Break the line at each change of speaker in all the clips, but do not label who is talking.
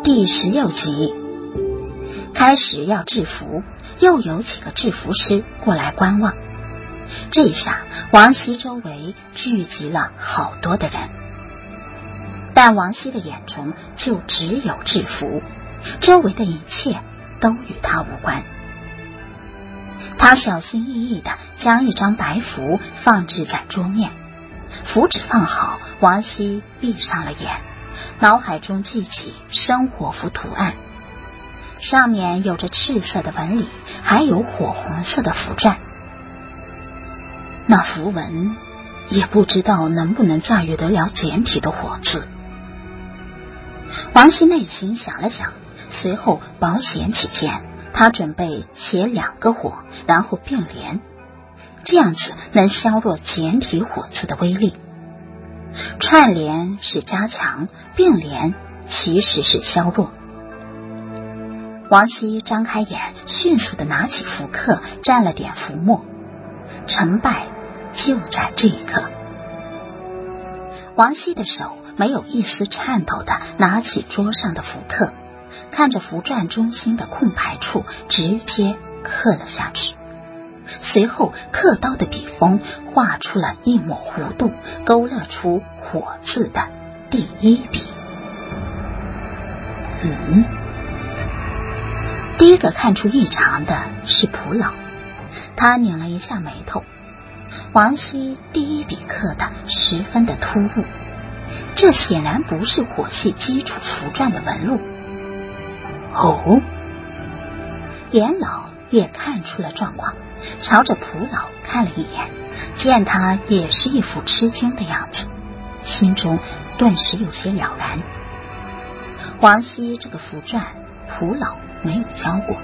第16集。开始要制服，又有几个制服师过来观望。这下王熙周围聚集了好多的人，但王熙的眼中就只有制服，周围的一切都与他无关。他小心翼翼地将一张白符放置在桌面，符纸放好，王熙闭上了眼，脑海中记起生火符图案，上面有着赤色的纹理，还有火红色的符篆。那符文也不知道能不能驾驭得了简体的火字。王熙内心想了想，随后保险起见，他准备写2个火，然后并联，这样子能削弱简体火字的威力。串联是加强，并联其实是削弱。王熙张开眼，迅速地拿起符刻，蘸了点符末，成败就在这一刻。王熙的手没有一丝颤抖地拿起桌上的符刻，看着符篆中心的空白处，直接刻了下去。随后刻刀的笔锋画出了一抹弧度，勾勒出火字的第1笔。第一个看出异常的是蒲老，他拧了一下眉头。王熙第1笔刻的十分的突兀，这显然不是火系基础符篆的纹路。哦，严老也看出了状况，朝着蒲老看了一眼，见他也是一副吃惊的样子，心中顿时有些了然。王熙这个符篆蒲老没有教过，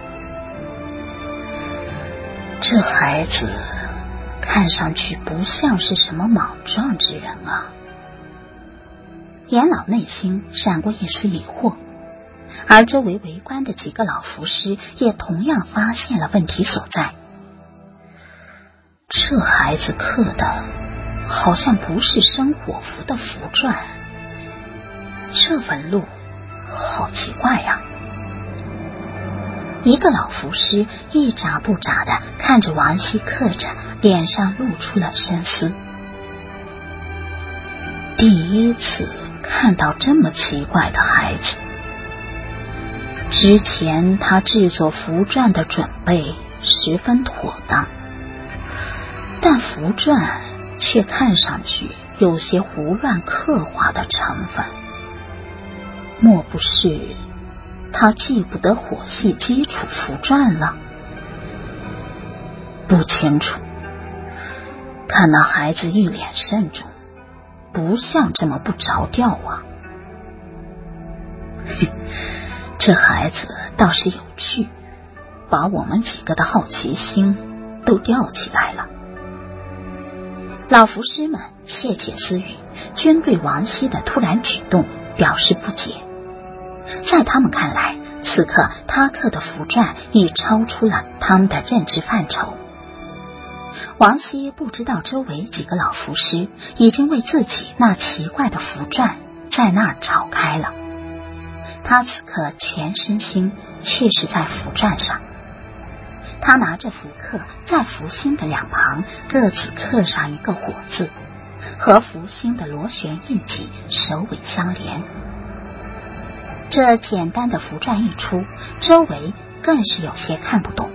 这孩子看上去不像是什么莽撞之人啊。严老内心闪过一丝疑惑，而周围围观的几个老符师也同样发现了问题所在。这孩子刻的好像不是生火符的符篆，这纹路好奇怪呀。一个老符师一眨不眨地看着王熙刻着，脸上露出了深思。第一次看到这么奇怪的孩子，之前他制作符篆的准备十分妥当，但符篆却看上去有些胡乱刻画的成分，莫不是他记不得火系基础符篆了？不清楚，看那孩子一脸慎重，不像这么不着调啊。这孩子倒是有趣，把我们几个的好奇心都吊起来了。老符师们窃窃私语，均对王熙的突然举动表示不解。在他们看来，此刻他刻的符篆已超出了他们的认知范畴。王熙不知道周围几个老符师已经为自己那奇怪的符篆在那儿吵开了，他此刻全身心却是在符篆上。他拿着符刻，在符心的两旁各自刻上一个火字，和符心的螺旋印记首尾相连。这简单的符篆一出，周围更是有些看不懂。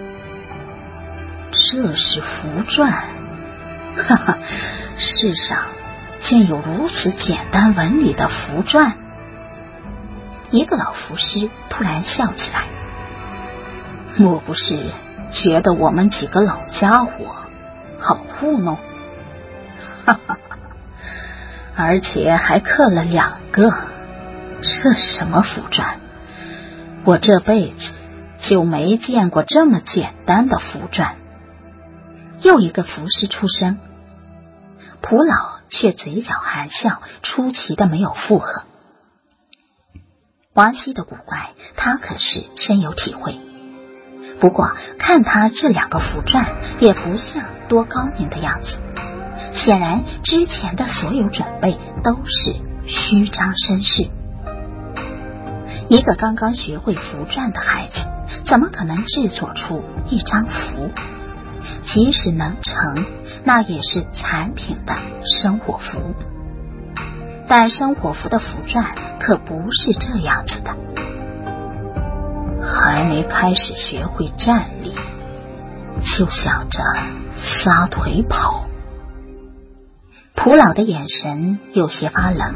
这是符篆？哈哈，世上竟有如此简单纹理的符篆！一个老符师突然笑起来，莫不是觉得我们几个老家伙好糊弄？哈哈，而且还刻了2个，这什么符篆？我这辈子就没见过这么简单的符篆。又一个符师出声，蒲老却嘴角含笑，出奇的没有附和。王熙的古怪，他可是深有体会。不过看他这2个符篆，也不像多高明的样子，显然之前的所有准备都是虚张声势。 一个刚刚学会符篆的孩子，怎么可能制作出一张符？即使能成，那也是产品的生活符。但生活符的符篆可不是这样子的。还没开始学会站立，就想着撒腿跑。蒲老的眼神有些发冷。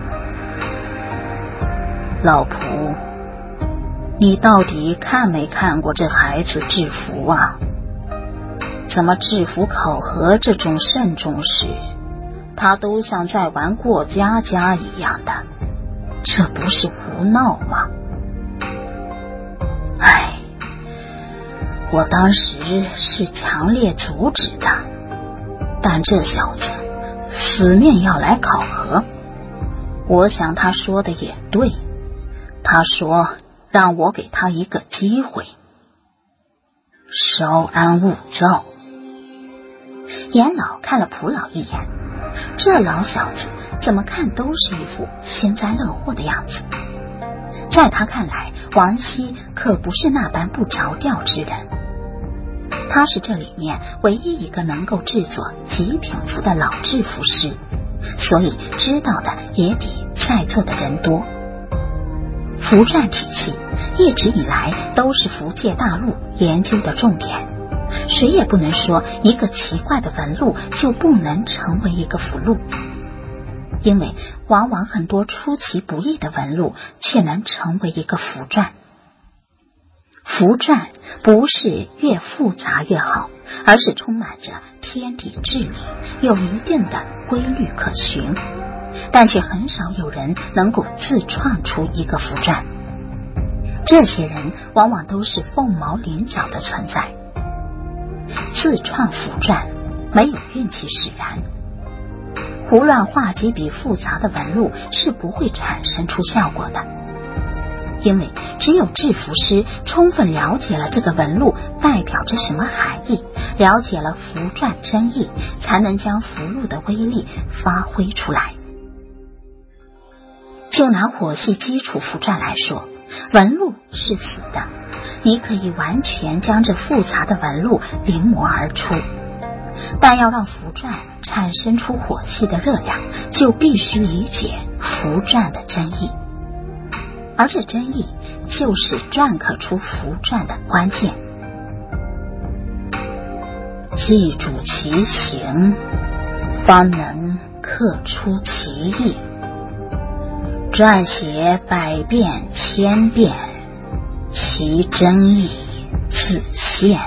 老蒲，你到底看没看过这孩子制服啊？怎么制服考核这种慎重事，他都像在玩过家家一样的，这不是胡闹吗？唉，我当时是强烈阻止的，但这小子死命要来考核，我想他说的也对，他说让我给他一个机会。稍安勿躁。严老看了蒲老一眼，这老小子怎么看都是一副幸灾乐祸的样子。在他看来，王熙可不是那般不着调之人，他是这里面唯一一个能够制作极品符的老制服师，所以知道的也比在座的人多。符篆体系一直以来都是福界大陆研究的重点，谁也不能说一个奇怪的纹路就不能成为一个符箓，因为往往很多出其不意的纹路却能成为一个符篆。符篆不是越复杂越好，而是充满着天地智理，有一定的规律可循，但却很少有人能够自创出一个符篆。这些人往往都是凤毛麟角的存在。自创符篆没有运气使然，胡乱画几笔复杂的纹路是不会产生出效果的，因为只有制服师充分了解了这个纹路代表着什么含义，了解了符篆真意，才能将符箓的威力发挥出来。就拿火系基础符篆来说，纹路是死的，你可以完全将这复杂的纹路临摹而出，但要让符篆产生出火系的热量，就必须理解符篆的真意，而这真意就是篆刻出符篆的关键。记住其形，方能刻出其意。撰写百遍千遍，其真意自现。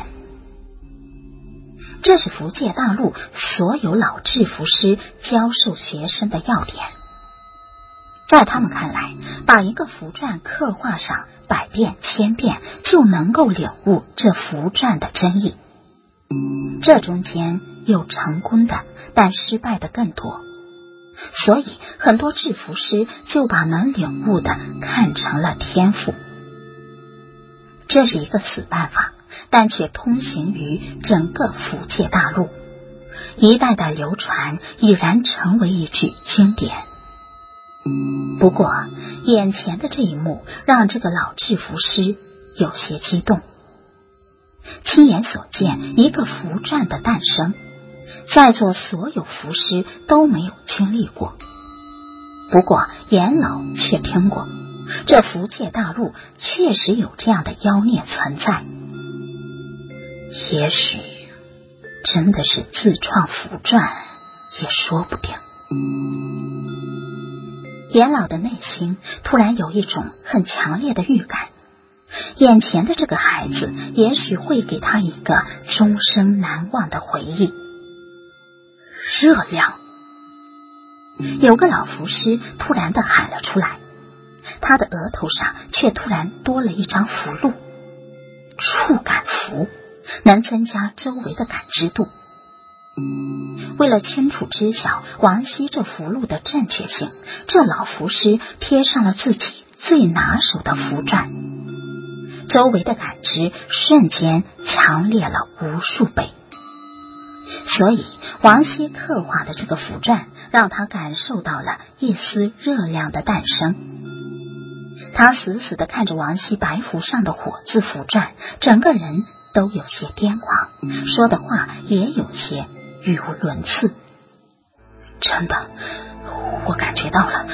这是福界大陆所有老制服师教授学生的要点。在他们看来，把一个符篆刻画上百遍千遍，就能够领悟这符篆的真意。这中间有成功的，但失败的更多。所以很多制服师就把能领悟的看成了天赋。这是一个死办法，但却通行于整个福界大陆，一代代流传，已然成为一句经典。不过眼前的这一幕让这个老制服师有些激动。亲眼所见一个符篆的诞生，在座所有符师都没有经历过，不过严老却听过，这福界大陆确实有这样的妖孽存在。也许真的是自创符篆也说不定。严老的内心突然有一种很强烈的预感，眼前的这个孩子也许会给他一个终生难忘的回忆。热量！有个老符师突然地喊了出来，他的额头上却突然多了一张符箓。触感符能增加周围的感知度。为了清楚知晓王熙这符箓的正确性，这老符师贴上了自己最拿手的符篆，周围的感知瞬间强烈了无数倍。所以王熙刻画的这个符篆让他感受到了一丝热量的诞生。 他死死地看着王熙白符上的火字符篆，整个人都有些癫狂，说的话也有些语无伦次。真的，我感觉到了。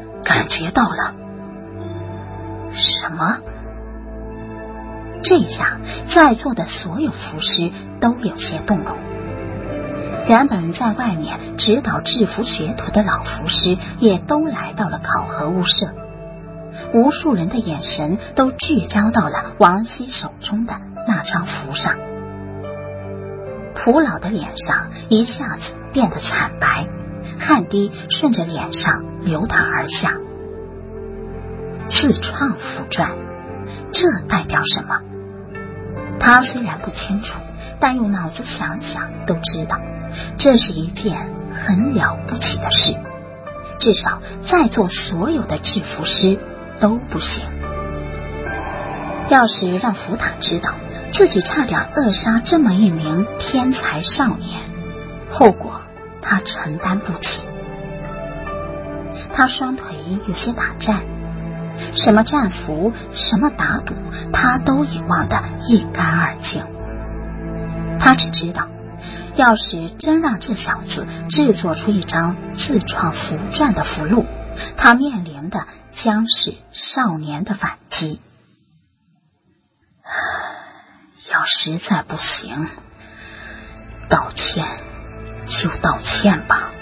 什么？这下在座的所有符师都有些动容。原本在外面指导制服学徒的老符师也都来到了考核屋舍，无数人的眼神都聚焦到了王熙手中的那张符上。蒲老的脸上一下子变得惨白，汗滴顺着脸上流淌而下。自创符篆，这代表什么？他虽然不清楚，但用脑子想想都知道，这是一件很了不起的事，至少在座所有的制服师都不行。要是让福塔知道自己差点扼杀这么一名天才少年，后果他承担不起。他双腿有些打颤，什么战俘，什么打赌，他都已忘得一干二净。他只知道，要是真让这小子制作出一张自创符篆的符箓，他面临的将是少年的反击。要实在不行，道歉就道歉吧。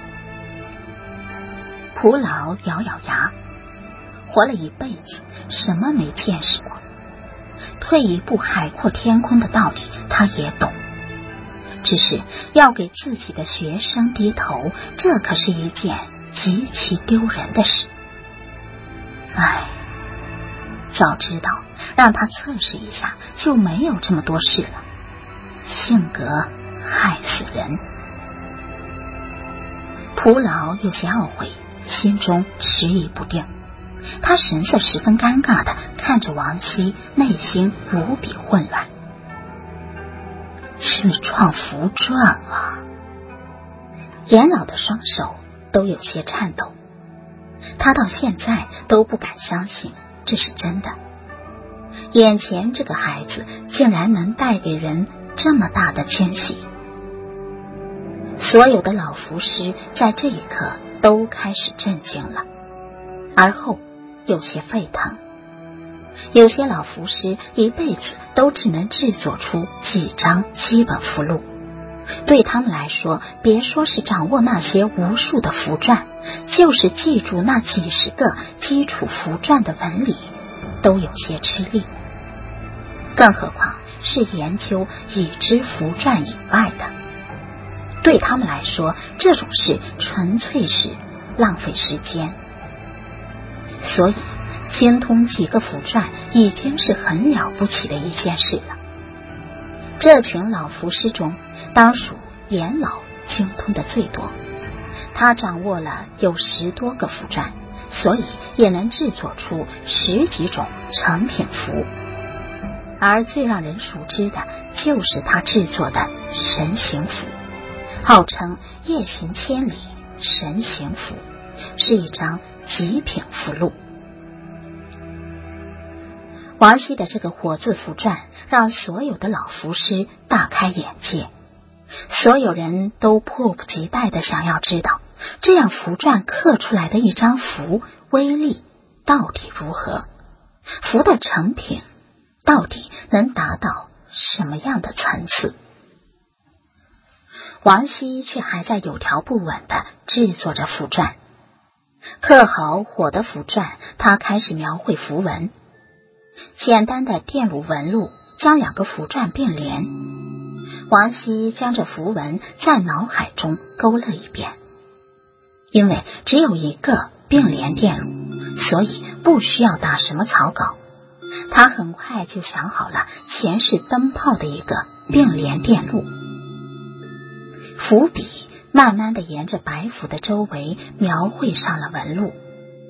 蒲老咬咬牙，活了一辈子，什么没见识过？退一步海阔天空的道理他也懂，只是要给自己的学生低头，这可是一件极其丢人的事。早知道让他测试一下，就没有这么多事了。性格害死人。蒲老有些懊悔，心中迟疑不定。他神色十分尴尬地看着王熙，内心无比混乱。自创符篆啊！严老的双手都有些颤抖，他到现在都不敢相信这是真的。眼前这个孩子竟然能带给人这么大的惊喜。所有的老符师在这一刻都开始震惊了，而后有些沸腾。有些老符师一辈子都只能制作出几张基本符箓，对他们来说，别说是掌握那些无数的符篆，就是记住那几十个基础符篆的纹理都有些吃力，更何况是研究已知符篆以外的。对他们来说，这种事纯粹是浪费时间。所以精通几个符篆已经是很了不起的一件事了。这群老符师中，当属严老精通的最多，他掌握了有10多个符篆，所以也能制作出10几种成品符。而最让人熟知的就是他制作的神行符，号称夜行千里神行符，是一张极品符箓。王熙的这个火字符篆让所有的老符师大开眼界，所有人都迫不及待地想要知道，这样符篆刻出来的一张符威力到底如何，符的成品到底能达到什么样的层次。王熙却还在有条不紊地制作着符篆。刻好火的符篆，他开始描绘符文。简单的电路纹路将2个符篆并联，王熙将这符文在脑海中勾勒一遍。因为只有一个并联电路，所以不需要打什么草稿，他很快就想好了前世灯泡的一个并联电路。符笔慢慢地沿着白符的周围描绘上了纹路。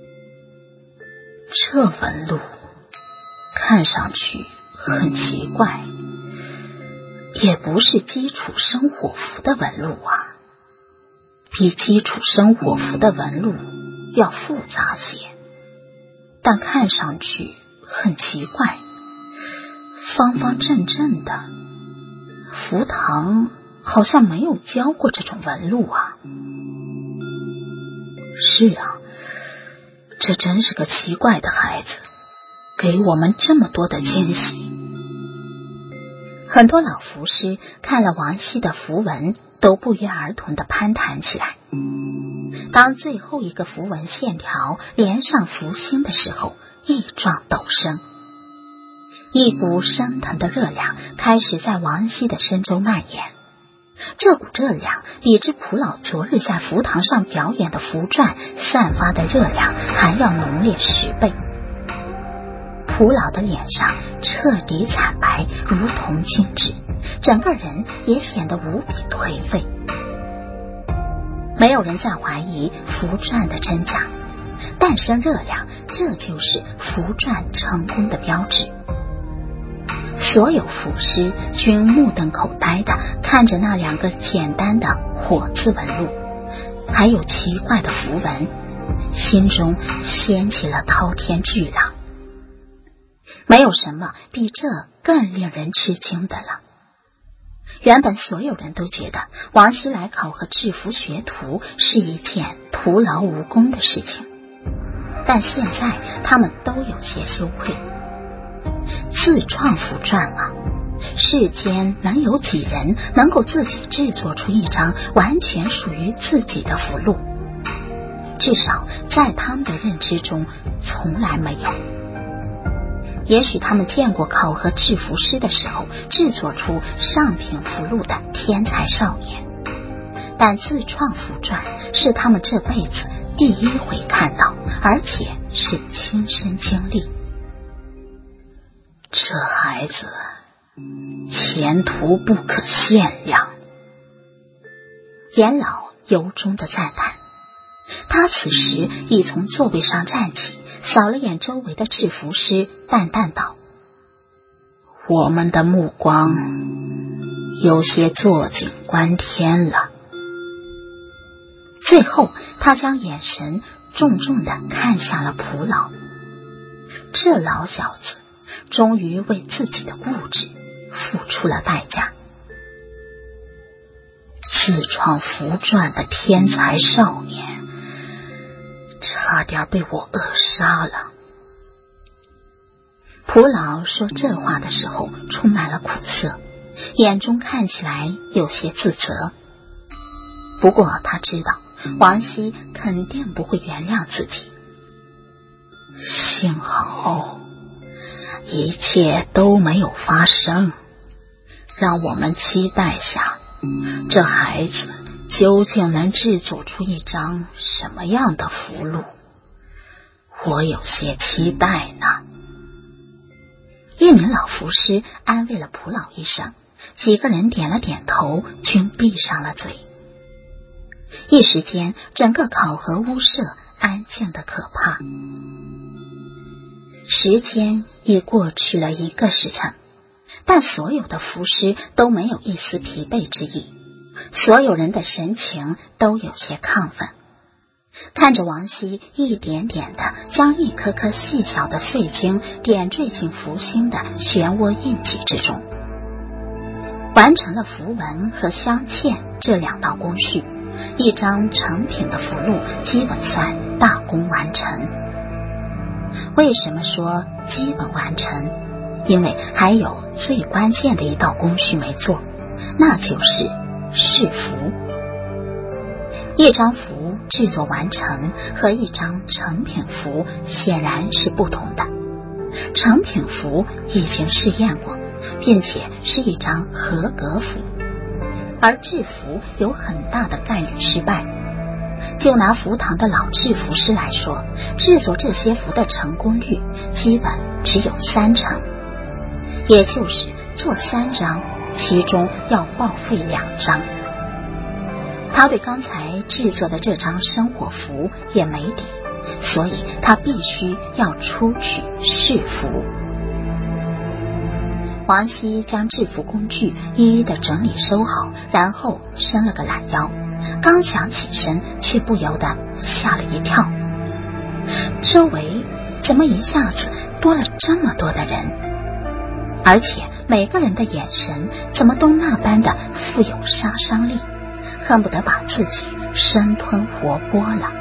这纹路看上去很奇怪，也不是基础生火符的纹路啊，比基础生火符的纹路要复杂些。 但看上去很奇怪，方方正正的，福堂好像没有教过这种纹路啊。是啊，这真是个奇怪的孩子，给我们这么多的惊喜。很多老符师看了王熙的符文，都不约而同地攀谈起来。当最后一个符文线条连上符心的时候，一状陡升，一股升腾的热量开始在王熙的身周蔓延。这股热量比之普老昨日在符堂上表演的符转散发的热量还要浓烈10倍。普老的脸上彻底惨白，如同静止，整个人也显得无比颓废。没有人再怀疑符转的真假，诞生热量，这就是符转成功的标志。所有符师均目瞪口呆地看着那2个简单的火字纹路，还有奇怪的符文，心中掀起了滔天巨浪。没有什么比这更令人吃惊的了。原本所有人都觉得王熙来考核制服学徒是一件徒劳无功的事情，但现在他们都有些羞愧。自创符转啊，世间能有几人能够自己制作出一张完全属于自己的符箓？至少在他们的认知中从来没有。也许他们见过考核制服师的时候制作出上品符箓的天才少年，但自创符转是他们这辈子第一回看到，而且是亲身经历。这孩子前途不可限量，严老由衷的赞叹。他此时已从座位上站起，扫了眼周围的制服师，淡淡道：我们的目光有些坐井观天了。最后他将眼神重重地看向了普老。这老小子终于为自己的固执付出了代价。自创符转的天才少年，差点被我扼杀了。普老说这话的时候充满了苦涩，眼中看起来有些自责。不过他知道王熙肯定不会原谅自己。幸好一切都没有发生，让我们期待下这孩子究竟能制作出一张什么样的符箓。我有些期待呢。一名老符师安慰了普老一声，几个人点了点头，均闭上了嘴。一时间整个考核屋舍安静的可怕。时间已过去了1个时辰，但所有的符师都没有一丝疲惫之意，所有人的神情都有些亢奋，看着王熙一点点的将一颗颗细小的碎晶点缀进符心的漩涡印记之中。完成了符文和镶嵌这2道工序，一张成品的符箓基本算大功完成。为什么说基本完成？因为还有最关键的一道工序没做，那就是试符。一张符制作完成和一张成品符显然是不同的。成品符已经试验过，并且是一张合格符，而制符有很大的概率失败。就拿符堂的老制符师来说，制作这些符的成功率基本只有3成，也就是做3张，其中要报废2张。他对刚才制作的这张生活符也没底，所以他必须要出去试符。王熙将制服工具一一的整理收好，然后伸了个懒腰，刚想起身，却不由得吓了一跳。周围怎么一下子多了这么多的人？而且每个人的眼神怎么都那般的富有杀伤力，恨不得把自己生吞活剥了。